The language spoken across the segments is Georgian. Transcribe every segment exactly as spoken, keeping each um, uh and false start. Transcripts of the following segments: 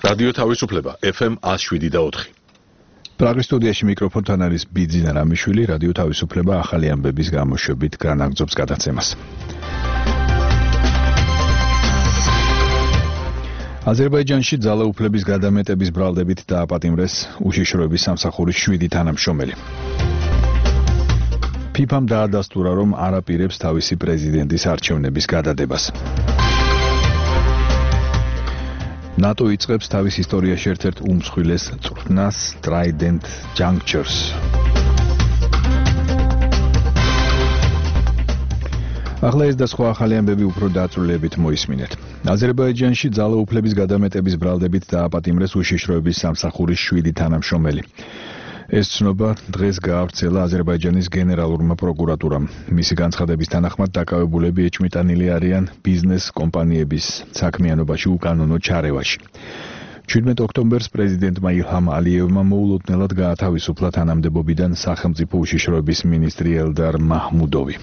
რადიო თავისუფლება ეფ ემ one oh seven და four. პრაღის სტუდიაში მიკროფონთან არის ბიძინა რამიშვილი, რადიო თავისუფლება ახალი ამბების გამოშვებით განაგრძობს გადაცემას. აზერბაიჯანში ძალაუფლების გადამეტების ბრალდებით დააპატიმრეს უშიშროების სამსახურის შვიდი თანამშრომელი. ფიფამ დაადასტურა, რომ არ აპირებს თავისი პრეზიდენტის არჩევნების გადადებას. ნატო იწყებს თავის ისტორიაში ერთ-ერთ უმსხვილეს წვრთნას Trident Junctures. ახლა ეს და სხვა ახალი ამბები უფრო დაწვრილებით მოისმინეთ. აზერბაიჯანში ძალაუფლების გადამეტების ბრალდებით დააპატიმრეს უშიშროების სამსახურის შვიდი თანამშრომელი. ეს ცნობა დღეს გაავრცელა აზერბაიჯანის გენერალურმა პროკურატურამ. მისი განცხადების თანახმად დაკავებულები ეჭვმიტანილი არიან ბიზნეს კომპანიების საქმიანობაში უკანონო ჩარევაში. შვიდმეტ ოქტომბერს პრეზიდენტმა ილჰამ ალიევმა მოულოდნელად გაათავისუფლა თანამდებობიდან სახელმწიფო უშიშროების მინისტრი ელდარ მაჰმუდოვი.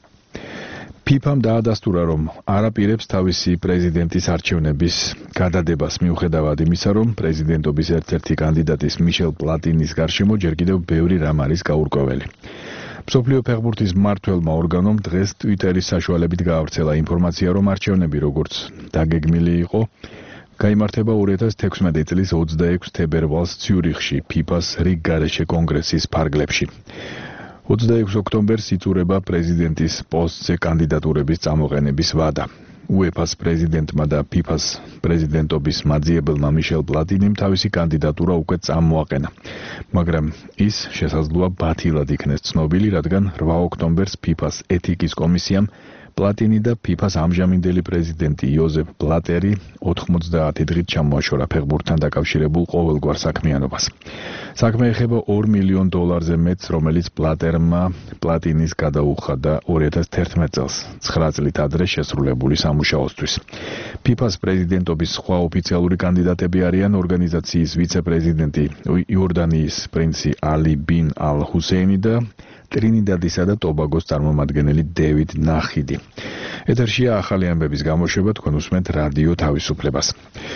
ფიფამ დაადასტურა, რომ არ აპირებს თავისი პრეზიდენტის არჩევნების გადადებას მიუხედავად იმისა, რომ პრეზიდენტობის ერთ-ერთი კანდიდატის მიშელ პლატინის გარშემო ჯერ კიდევ ბევრი რამ არის გაურკვეველი. მსოფლიო ფეხბურთის მმართველმა ორგანომ დღეს ტვიტერის საშუალებით გაავრცელა ინფორმაცია, რომ არჩევნები, როგორც დაგეგმილი იყო, გაიმართება two thousand sixteen წლის twenty-six თებერვალს ციურიხში, ფიფას რიგგარეშე კონგრესის ფარგლებში. twenty-six ოქტომბერს იწურება პრეზიდენტის პოსტზე კანდიდატურების წამოყენების ვადა. უეფას პრეზიდენტმა და ფიფას პრეზიდენტობის მაძიებელმა მიშელ პლატინიმ თავისი კანდიდატურა უკვე წამოაყენა, მაგრამ ის შესაძლოა ბათილად იქნეს ცნობილი, რადგან eight ოქტომბერს ფიფას ეთიკის კომისიამ პლატინი და ფიფას ამჟამინდელი პრეზიდენტი იოზეფ ბლატერი ninety დღით ჩამოაშორა ფეხბურთთან დაკავშირებულ ყოველგვარ საქმიანობას. საქმე ეხება two მილიონ დოლარზე მეტს, რომელიც ბლატერმა პლატინის გადაუხადა two thousand eleven წელს, nine წლით ადრე შესრულებული სამუშაოსთვის. ფიფას პრეზიდენტობის სხვა ოფიციალური კანდიდატები არიან ორგანიზაციის ვიცე-პრეზიდენტი იორდანიის პრინცი ალი ბინ ალ ჰუსეინი და ტრინიდადისა და ტობაგოს წარმომადგენელი დევიდ ნახიდი. ეთერშია ახალი ამბების გამოშვება, თქვენ უსმენთ რადიო თავისუფლებას.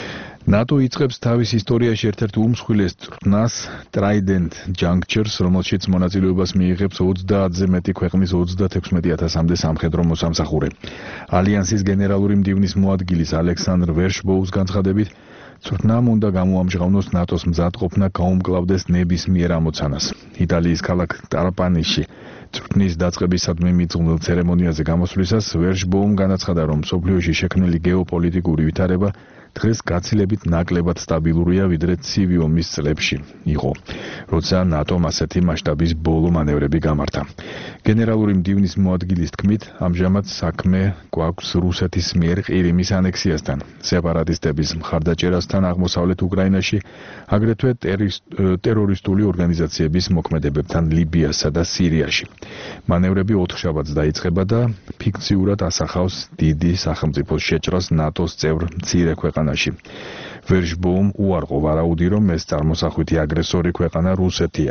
ნატო იწყებს თავის ისტორიაში ერთ-ერთ უმსხვილეს წვრთნას Trident Junctures, რომელშიც მონაწილეობას მიიღებს ოცდაათზე მეტი ქვეყნის ოცდათექვსმეტი ათასამდე სამხედრო მოსამსახურე. ალიანსის გენერალური მდივნის მოადგილის ალექსანდრ ვერშბოუს განცხადებით, წვრთნამ უნდა გამოამჟღავნოს ნატოს მზადყოფნა გაუმკლავდეს ნებისმიერ ამოცანას. იტალიის ქალაქ ტრაპანიში წვრთნის დაწყებისადმი მიძღვნილ ცერემონიაზე გამოსვლისას ვერშბოუმ განაცხადა, რომ მსოფლიოში შექმნილი გეოპოლიტიკური ვითარება დღეს გაცილებით ნაკლებად სტაბილურია, ვიდრე ცივი ომის წლებში იყო, როცა ნატომ ასეთი მასშტაბის ბოლო მანევრები გამართა. გენერალური მდივნის მოადგილის თქმით, ამჟამად საქმე გვაქვს რუსეთის მიერ ყირიმის ანექსიასთან, სეპარატისტების მხარდაჭერასთან აღმოსავლეთ უკრაინაში, აგრეთვე ტერორისტული ორგანიზაციების მოქმედებებთან ლიბიასა და სირიაში. მანევრები ოთხშაბათს დაიწყება და ფიქციურად ასახავს დიდი სახელმწიფოს შეჭრას ნატოს წევრ მცირე ქვეყანაში. ვერშბოუმ უარყო ვარაუდი, რომ ეს წარმოსახვითი აგრესორი ქვეყანა რუსეთია.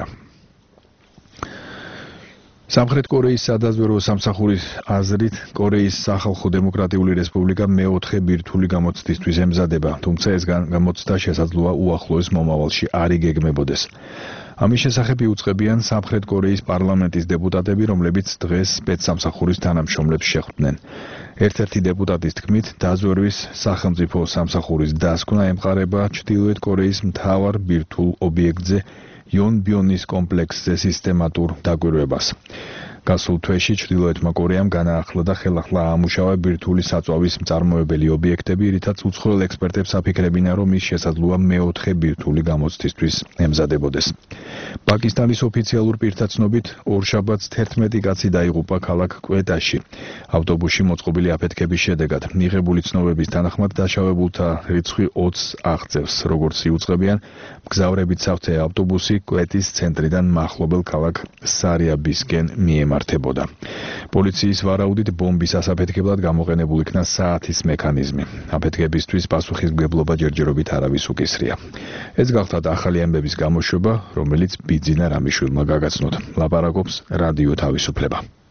სამხრეთ კორეის სადაზვერვო სამსახურის აზრით, კორეის სახალხო დემოკრატიული რესპუბლიკა მეოთხე ბირთვული გამოცდისთვის ემზადება, თუმცა ეს გამოცდა შესაძლოა უახლოეს მომავალში არ იგეგმებოდეს. ამის შესახებ იუწყებიან სამხრეთ კორეის პარლამენტის დეპუტატები, რომლებიც დღეს სპეცსამსახურის თანამშრომლებს შეხვდნენ. ერთ-ერთი დეპუტატის თქმით, დაზვერვის სახელმწიფო სამსახურის დასკვნა ემყარება ჩრდილოეთ კორეის მთავარ ბირთვულ ობიექტზე იონბიონის კომპლექსზე სისტემატურ დაკვირვებას. გასულ თვეში ჩრდილოეთმა კორეამ განაახლა და ხელახლა აამუშავა ბირთვული საწვავის მწარმოებელი ობიექტები, რითაც უცხოელ ექსპერტებს აფიქრებინა, რომ ის შესაძლოა მეოთხე ბირთვული გამოცდისთვის ემზადებოდეს. პაკისტანის ოფიციალურ პირთა ცნობით, ორშაბათს თერთმეტი კაცი დაიღუპა ქალაქ კვეტაში. ავტობუსში მოწყობილი აფეთქების შედეგად მიღებული ცნობების თანახმად დაშავებულთა რიცხვი ოცს აღწევს, როგორც იუწყებიან, მგზავრებით სავთე ავტობუსი კვეტის ცენტრიდან მახლობელ ქალაქ სარიაბისკენ მიემართებოდა. პოლიციის ვარაუდით ბომბის ასაფეთქებლად გამოყენებულ იქნა საათის მექანიზმი. აფეთქებისთვის პასუხისმგებლობა ჯერჯერობით არავის უკისრია. ეს გახლავთ ახალი ამბების გამოშვება, რომელიც ბიძინა რამიშვილმა გაგაცნოთ. ლაპარაკობს რადიო თავისუფლება.